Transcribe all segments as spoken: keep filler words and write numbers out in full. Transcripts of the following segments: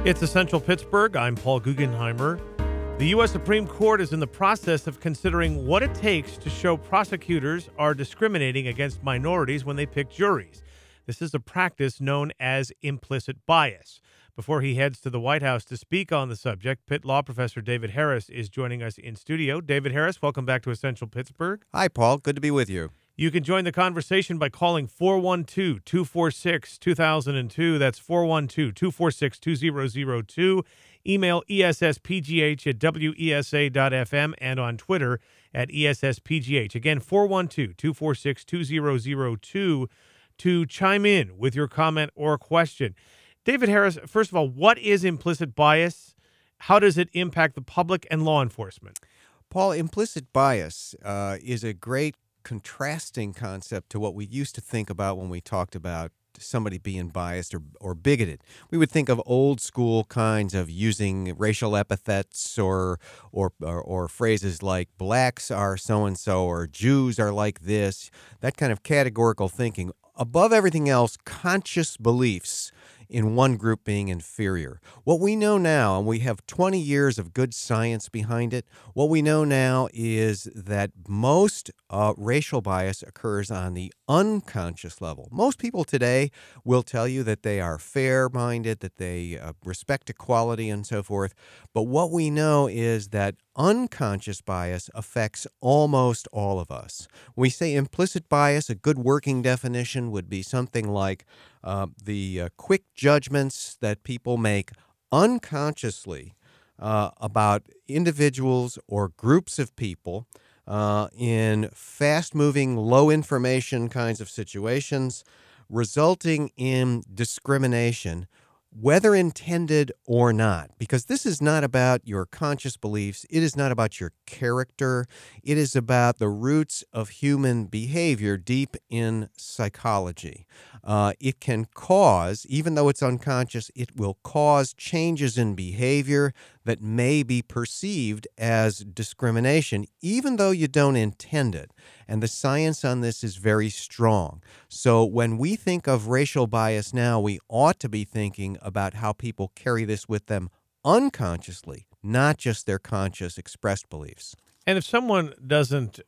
It's Essential Pittsburgh. I'm Paul Guggenheimer. The U S Supreme Court is in the process of considering what it takes to show prosecutors are discriminating against minorities when they pick juries. This is a practice known as implicit bias. Before he heads to the White House to speak on the subject, Pitt Law Professor David Harris is joining us in studio. David Harris, welcome back to Essential Pittsburgh. Hi, Paul. Good to be with you. You can join the conversation by calling four one two, two four six, two thousand two. That's four one two, two four six, two zero zero two. Email E S S P G H at W E S A dot F M and on Twitter at E S S P G H. Again, four one two, two four six, two zero zero two to chime in with your comment or question. David Harris, first of all, what is implicit bias? How does it impact the public and law enforcement? Paul, implicit bias uh, is a great contrasting concept to what we used to think about when we talked about somebody being biased or, or bigoted. We would think of old school kinds of using racial epithets or, or or or phrases like blacks are so-and-so or Jews are like this, that kind of categorical thinking. Above everything else, conscious beliefs in one group being inferior. What we know now, and we have twenty years of good science behind it, what we know now is that most uh, racial bias occurs on the unconscious level. Most people today will tell you that they are fair-minded, that they uh, respect equality and so forth, but what we know is that unconscious bias affects almost all of us. When we say implicit bias, a good working definition would be something like uh, the uh, quick judgments that people make unconsciously uh, about individuals or groups of people uh, in fast-moving, low-information kinds of situations, resulting in discrimination, whether intended or not, because this is not about your conscious beliefs. It is not about your character. It is about the roots of human behavior deep in psychology. Uh, it can cause, even though it's unconscious, it will cause changes in behavior that may be perceived as discrimination, even though you don't intend it. And the science on this is very strong. So when we think of racial bias now, we ought to be thinking about how people carry this with them unconsciously, not just their conscious expressed beliefs. And if someone doesn't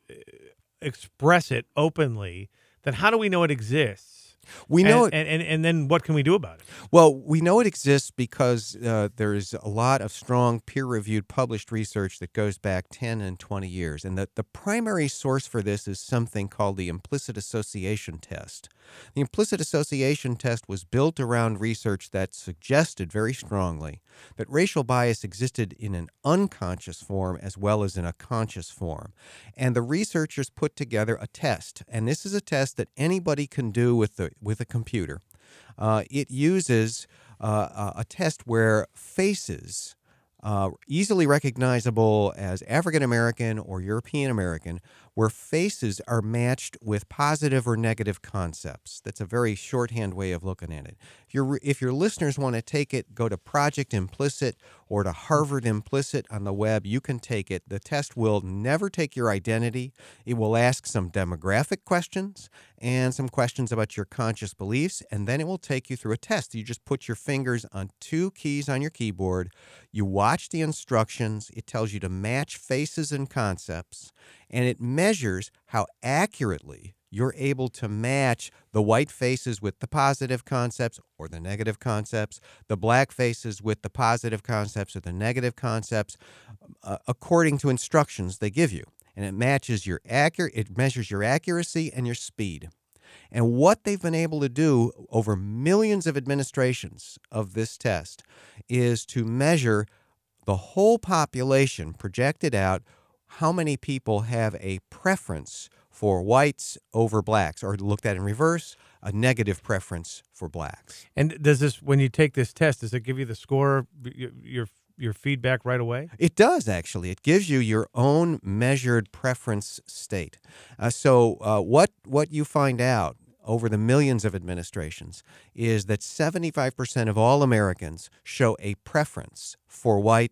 express it openly, then how do we know it exists? We know and, it, and, and and then what can we do about it? Well, we know it exists because uh, there is a lot of strong peer-reviewed published research that goes back ten and twenty years. And the, the primary source for this is something called the implicit association test. The implicit association test was built around research that suggested very strongly that racial bias existed in an unconscious form as well as in a conscious form. And the researchers put together a test. And this is a test that anybody can do with the with a computer. Uh, it uses uh, a test where faces, uh, easily recognizable as African American or European American, where faces are matched with positive or negative concepts. That's a very shorthand way of looking at it. If, your if your listeners want to take it, go to Project Implicit or to Harvard Implicit on the web. You can take it. The test will never take your identity. It will ask some demographic questions and some questions about your conscious beliefs, and then it will take you through a test. You just put your fingers on two keys on your keyboard. You watch the instructions. It tells you to match faces and concepts, and it measures how accurately you're able to match the white faces with the positive concepts or the negative concepts, the black faces with the positive concepts or the negative concepts, uh, according to instructions they give you. And it matches your accurate, it measures your accuracy and your speed. And what they've been able to do over millions of administrations of this test is to measure the whole population projected out, how many people have a preference for whites over blacks, or looked at in reverse, a negative preference for blacks. And does this, when you take this test, does it give you the score, your your, your feedback right away? It does, actually. It gives you your own measured preference state. Uh, so uh, what what you find out over the millions of administrations is that seventy-five percent of all Americans show a preference for whites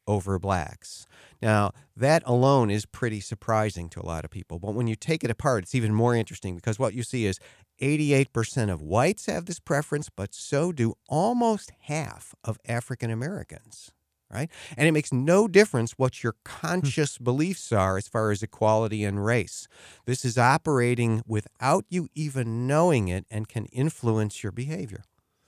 over blacks. Now, that alone is pretty surprising to a lot of people. But when you take it apart, it's even more interesting because what you see is eighty-eight percent of whites have this preference, but so do almost half of African Americans, right? And it makes no difference what your conscious beliefs are as far as equality and race. This is operating without you even knowing it and can influence your behavior.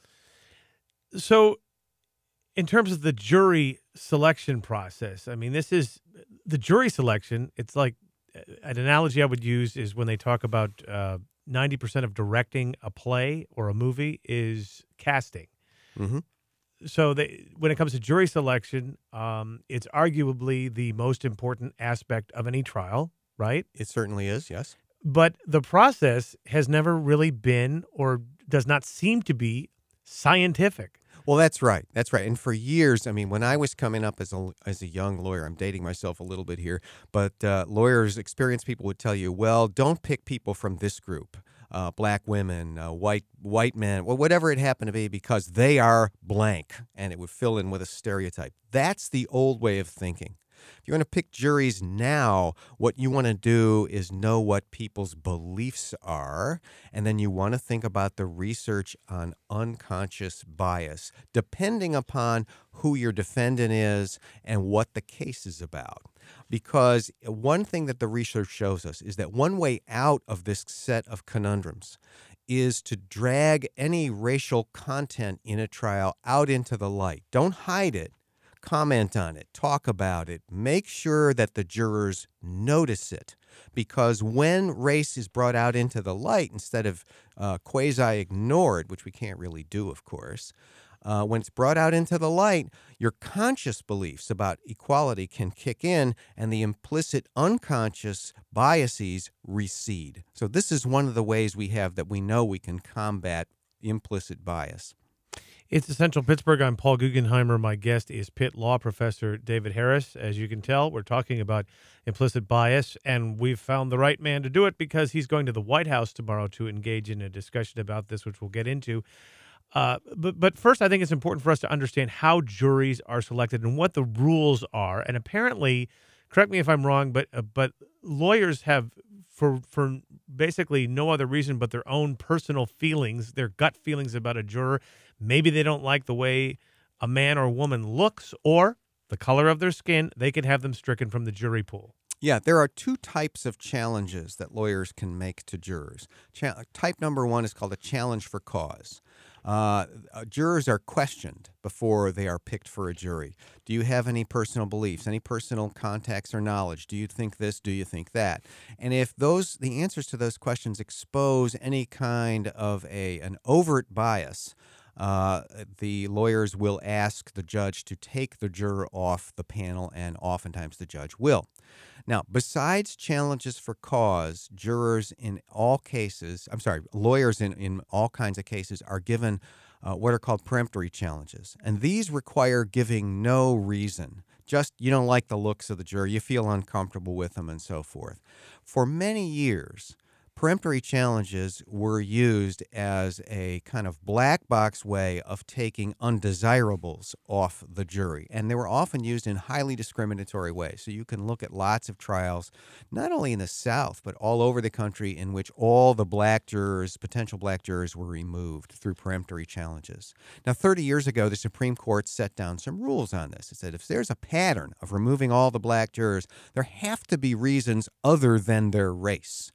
So, in terms of the jury selection process, I mean, this is the jury selection. It's like an analogy I would use is when they talk about uh, ninety percent of directing a play or a movie is casting. Mm-hmm. So they, when it comes to jury selection, um, it's arguably the most important aspect of any trial, right? It certainly is, yes. But the process has never really been or does not seem to be scientific. Well, that's right. That's right. And for years, I mean, when I was coming up as a as a young lawyer, I'm dating myself a little bit here, but uh, lawyers, experienced people would tell you, well, don't pick people from this group, uh, black women, uh, white white men, well, whatever it happened to be, because they are blank, and it would fill in with a stereotype. That's the old way of thinking. If you want to pick juries now, what you want to do is know what people's beliefs are, and then you want to think about the research on unconscious bias, depending upon who your defendant is and what the case is about. Because one thing that the research shows us is that one way out of this set of conundrums is to drag any racial content in a trial out into the light. Don't hide it. Comment on it, talk about it, make sure that the jurors notice it. Because when race is brought out into the light instead of uh, quasi-ignored, which we can't really do, of course, uh, when it's brought out into the light, your conscious beliefs about equality can kick in and the implicit unconscious biases recede. So this is one of the ways we have that we know we can combat implicit bias. It's Essential Pittsburgh. I'm Paul Guggenheimer. My guest is Pitt Law Professor David Harris. As you can tell, we're talking about implicit bias, and we've found the right man to do it because he's going to the White House tomorrow to engage in a discussion about this, which we'll get into. Uh, but but first, I think it's important for us to understand how juries are selected and what the rules are. And apparently, correct me if I'm wrong, but uh, but lawyers have, for for basically no other reason but their own personal feelings, their gut feelings about a juror. Maybe they don't like the way a man or woman looks or the color of their skin. They can have them stricken from the jury pool. Yeah, there are two types of challenges that lawyers can make to jurors. Cha- type number one is called a challenge for cause. Uh, uh, jurors are questioned before they are picked for a jury. Do you have any personal beliefs, any personal contacts or knowledge? Do you think this? Do you think that? And if those the answers to those questions expose any kind of a an overt bias, Uh, the lawyers will ask the judge to take the juror off the panel, and oftentimes the judge will. Now, besides challenges for cause, jurors in all cases, I'm sorry, lawyers in, in all kinds of cases are given uh, what are called peremptory challenges. And these require giving no reason. Just you don't like the looks of the juror, you feel uncomfortable with them, and so forth. For many years, peremptory challenges were used as a kind of black box way of taking undesirables off the jury. And they were often used in highly discriminatory ways. So you can look at lots of trials, not only in the South, but all over the country, in which all the black jurors, potential black jurors, were removed through peremptory challenges. Now, thirty years ago, the Supreme Court set down some rules on this. It said if there's a pattern of removing all the black jurors, there have to be reasons other than their race.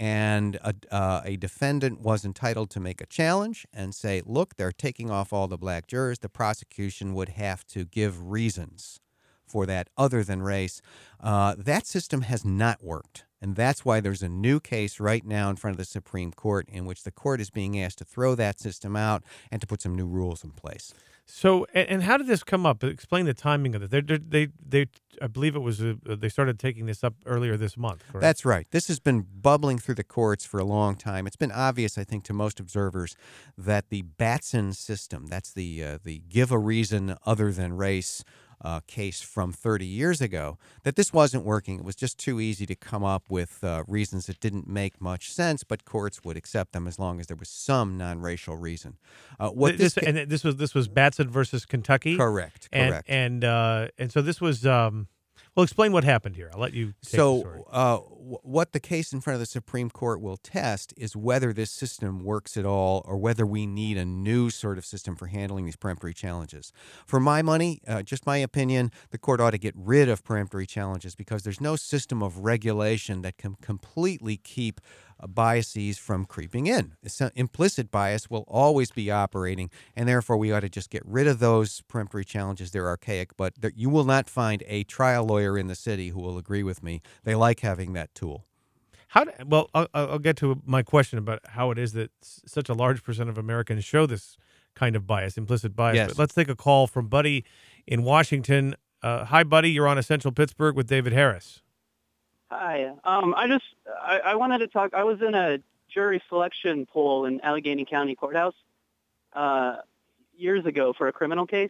And a, uh, a defendant was entitled to make a challenge and say, look, they're taking off all the black jurors. The prosecution would have to give reasons for that other than race. Uh, that system has not worked. And that's why there's a new case right now in front of the Supreme Court in which the court is being asked to throw that system out and to put some new rules in place. So, and, and how did this come up? Explain the timing of it. They, they, they, they I believe it was, uh, they started taking this up earlier this month, correct? That's right. This has been bubbling through the courts for a long time. It's been obvious, I think, to most observers that the Batson system, that's the uh, the give a reason other than race uh, case from thirty years ago, that this wasn't working. It was just too easy to come up with uh, reasons that didn't make much sense, but courts would accept them as long as there was some non-racial reason. Uh, what Th- this, This, ca- and this was this was Batson versus Kentucky. correct, and correct. and uh, and so this was. Um, well, explain what happened here. I'll let you take the story. So, uh, w- what the case in front of the Supreme Court will test is whether this system works at all, or whether we need a new sort of system for handling these peremptory challenges. For my money, uh, just my opinion, the court ought to get rid of peremptory challenges because there's no system of regulation that can completely keep uh, biases from creeping in. It's, uh, implicit bias will always be operating, and therefore we ought to just get rid of those peremptory challenges. They're archaic, but there, you will not find a trial lawyer in the city who will agree with me. They like having that tool. How do, well, I'll, I'll get to my question about how it is that s- such a large percent of Americans show this kind of bias, implicit bias. Yes. But let's take a call from Buddy in Washington. Uh, hi, Buddy. You're on Essential Pittsburgh with David Harris. Hi. Um, I just I, I wanted to talk. I was in a jury selection poll in Allegheny County Courthouse uh, years ago for a criminal case,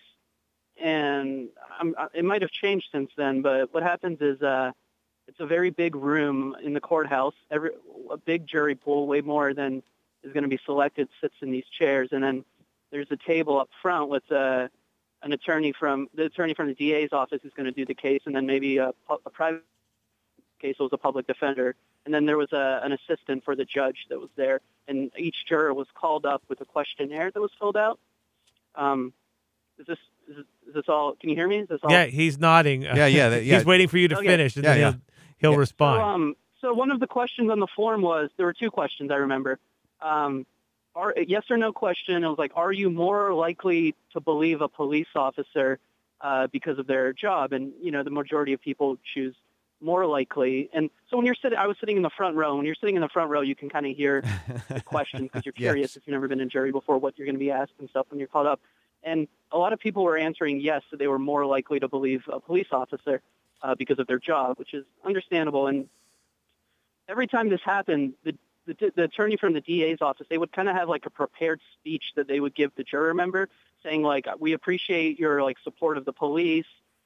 and I'm, it might have changed since then. But what happens is uh, it's a very big room in the courthouse. Every a big jury pool, way more than is going to be selected, sits in these chairs, and then there's a table up front with uh, an attorney from the attorney from the D A's office who's going to do the case, and then maybe a, a private case was a public defender, and then there was a, an assistant for the judge that was there, and each juror was called up with a questionnaire that was filled out. Um, is this is this, is this all? Can you hear me? Is this all? Yeah, he's nodding. Yeah, yeah, that- yeah. He's waiting for you to Okay. finish, and Yeah, then yeah. he'll, he'll Yeah. respond. So, um, so one of the questions on the form was, there were two questions I remember. Um, are, yes or no question. It was like, are you more likely to believe a police officer uh, because of their job? And, you know, the majority of people choose more likely. And so when you're sitting, I was sitting in the front row. When you're sitting in the front row, you can kind of hear the questions because you're curious Yes. if you've never been in jury before, what you're going to be asked and stuff when you're called up. And a lot of people were answering yes, that they were more likely to believe a police officer uh, because of their job, which is understandable. And every time this happened, the, the, the attorney from the D A's office, they would kind of have like a prepared speech that they would give the juror member saying like, we appreciate your like support of the police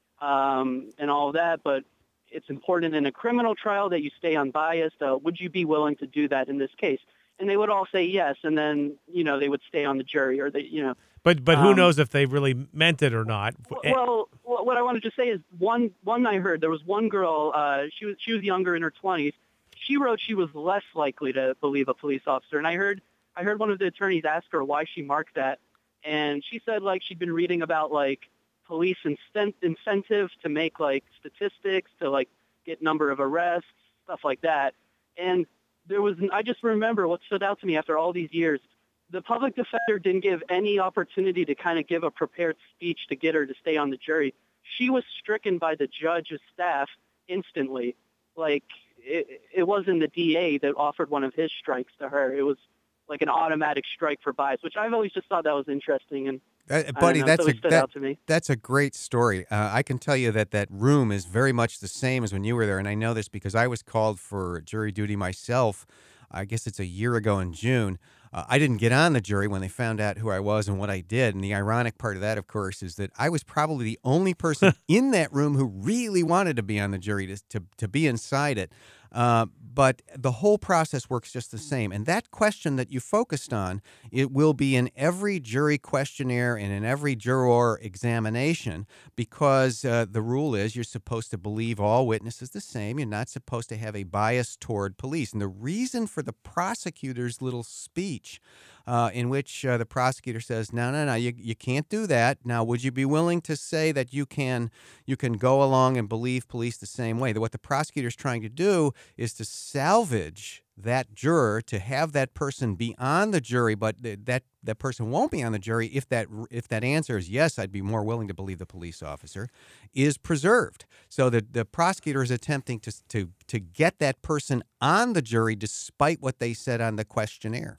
um, and all of that, but it's important in a criminal trial that you stay unbiased. Uh, would you be willing to do that in this case? And they would all say yes, and then, you know, they would stay on the jury, or they, you know. but but who um, knows if they really meant it or not? Well, well, what I wanted to say is one one I heard, there was one girl, uh, she was she was younger, in her twenties. She wrote she was less likely to believe a police officer, and I heard I heard one of the attorneys ask her why she marked that, and she said like she'd been reading about like police incent- incentive to make like statistics to like get number of arrests, stuff like that. And there was, I just remember what stood out to me after all these years. The public defender didn't give any opportunity to kind of give a prepared speech to get her to stay on the jury. She was stricken by the judge's staff instantly. Like it, it wasn't the D A that offered one of his strikes to her. It was like an automatic strike for bias, which I've always just thought that was interesting. And Uh, I buddy, don't know, that's so a it stood that, out to me. that's a great story. Uh, I can tell you that that room is very much the same as when you were there, and I know this because I was called for jury duty myself. I guess it's a year ago in June. Uh, I didn't get on the jury when they found out who I was and what I did. And the ironic part of that, of course, is that I was probably the only person in that room who really wanted to be on the jury, to to, to be inside it. Uh, but the whole process works just the same. And that question that you focused on, it will be in every jury questionnaire and in every juror examination, because uh, the rule is you're supposed to believe all witnesses the same. You're not supposed to have a bias toward police. And the reason for the prosecutor's little speech uh, in which uh, the prosecutor says, no, no, no, you, you can't do that. Now, would you be willing to say that you can you can go along and believe police the same way? That what the prosecutor's trying to do is to salvage that juror, to have that person be on the jury, but th- that that person won't be on the jury if that if that answer is yes, I'd be more willing to believe the police officer, is preserved. So the the prosecutor is attempting to to to get that person on the jury despite what they said on the questionnaire.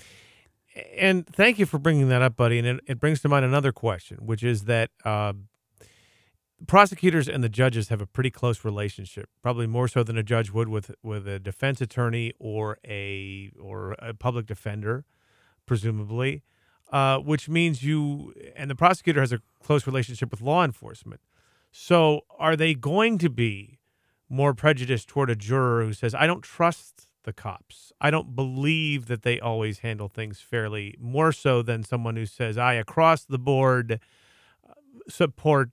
And thank you for bringing that up, buddy. And it, it brings to mind another question, which is that uh, prosecutors and the judges have a pretty close relationship, probably more so than a judge would with with a defense attorney or a or a public defender, presumably, uh, which means you and the prosecutor has a close relationship with law enforcement. So are they going to be more prejudiced toward a juror who says, I don't trust the cops. I don't believe that they always handle things fairly, more so than someone who says, I, across the board, uh, support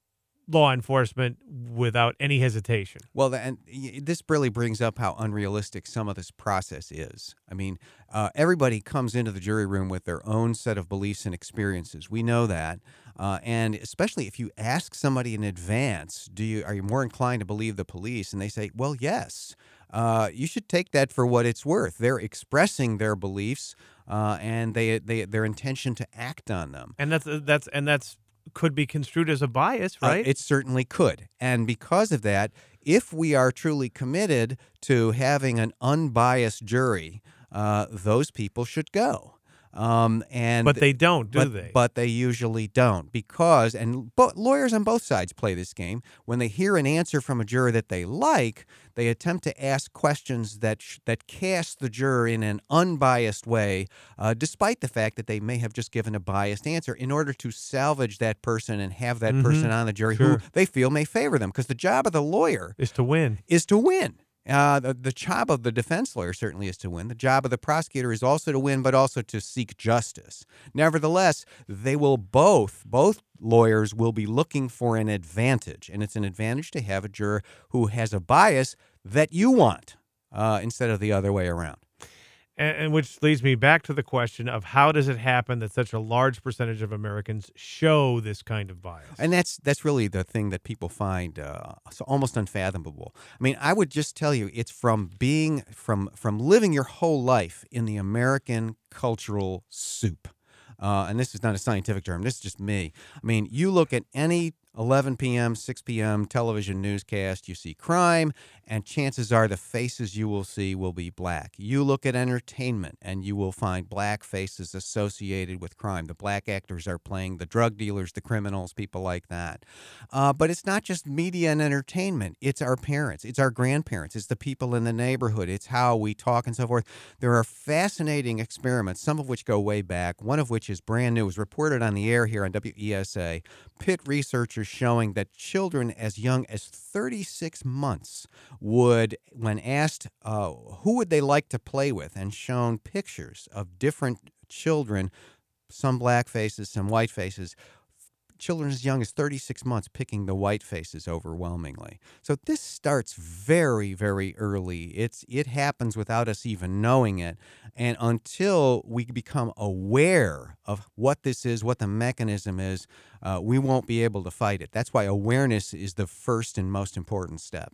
law enforcement without any hesitation. Well, the- and y- this really brings up how unrealistic some of this process is. I mean, uh, everybody comes into the jury room with their own set of beliefs and experiences. We know that, uh, and especially if you ask somebody in advance, do you are you more inclined to believe the police? And they say, well, yes. Uh, you should take that for what it's worth. They're expressing their beliefs uh, and they, they their intention to act on them. And that's that's and that's could be construed as a bias, Uh, right? it certainly could. And because of that, if we are truly committed to having an unbiased jury, uh, those people should go. Um, and but they don't, do but, they? But they usually don't because, and bo- lawyers on both sides play this game. When they hear an answer from a juror that they like, they attempt to ask questions that sh- that cast the juror in an unbiased way, uh, despite the fact that they may have just given a biased answer, in order to salvage that person and have that Mhm. person on the jury Sure. who they feel may favor them. Because the job of the lawyer Is to win. is to win. Uh, the, the job of the defense lawyer certainly is to win. The job of the prosecutor is also to win, but also to seek justice. Nevertheless, they will both, both lawyers will be looking for an advantage, and it's an advantage to have a juror who has a bias that you want uh, instead of the other way around. And, and which leads me back to the question of how does it happen that such a large percentage of Americans show this kind of bias? And that's that's really the thing that people find uh, so almost unfathomable. I mean, I would just tell you, it's from being from from living your whole life in the American cultural soup. Uh, and this is not a scientific term. This is just me. I mean, you look at any eleven p.m., six p.m. television newscast, you see crime, and chances are the faces you will see will be black. You look at entertainment, and you will find black faces associated with crime. The black actors are playing the drug dealers, the criminals, people like that. Uh, but it's not just media and entertainment. It's our parents. It's our grandparents. It's the people in the neighborhood. It's how we talk and so forth. There are fascinating experiments, some of which go way back, one of which is brand new. It was reported on the air here on W E S A. Pitt researchers showing that children as young as thirty-six months would, when asked uh, who would they like to play with, and shown pictures of different children, some black faces, some white faces, children as young as thirty-six months picking the white faces overwhelmingly. So this starts very, very early. It's it happens without us even knowing it. And until we become aware of what this is, what the mechanism is, uh, we won't be able to fight it. That's why awareness is the first and most important step.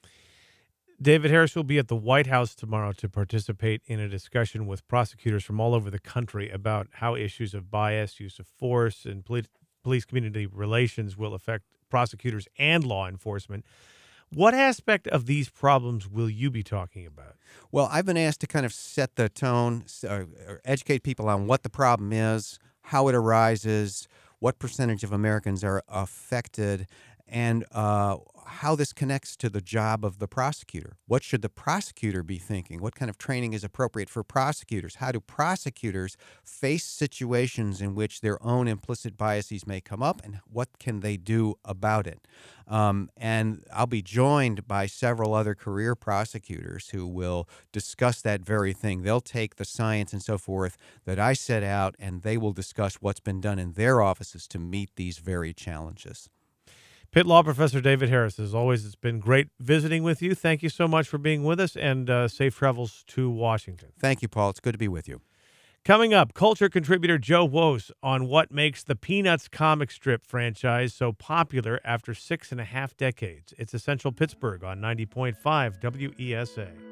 David Harris will be at the White House tomorrow to participate in a discussion with prosecutors from all over the country about how issues of bias, use of force, and poli- police community relations will affect prosecutors and law enforcement. What aspect of these problems will you be talking about? Well, I've been asked to kind of set the tone, uh, or educate people on what the problem is, how it arises, what percentage of Americans are affected, and uh, how this connects to the job of the prosecutor. What should the prosecutor be thinking? What kind of training is appropriate for prosecutors? How do prosecutors face situations in which their own implicit biases may come up, and what can they do about it? Um, and I'll be joined by several other career prosecutors who will discuss that very thing. They'll take the science and so forth that I set out, and they will discuss what's been done in their offices to meet these very challenges. Pitt Law Professor David Harris, as always, it's been great visiting with you. Thank you so much for being with us, and uh, safe travels to Washington. Thank you, Paul. It's good to be with you. Coming up, culture contributor Joe Wos on what makes the Peanuts comic strip franchise so popular after six and a half decades. It's Essential Pittsburgh on ninety point five W E S A.